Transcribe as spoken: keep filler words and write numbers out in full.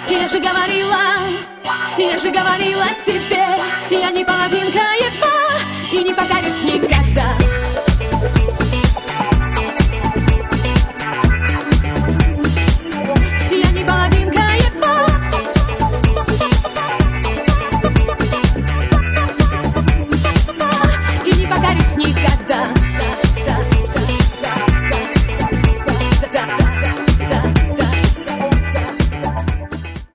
Я же говорила, я же говорила себе, я не половинка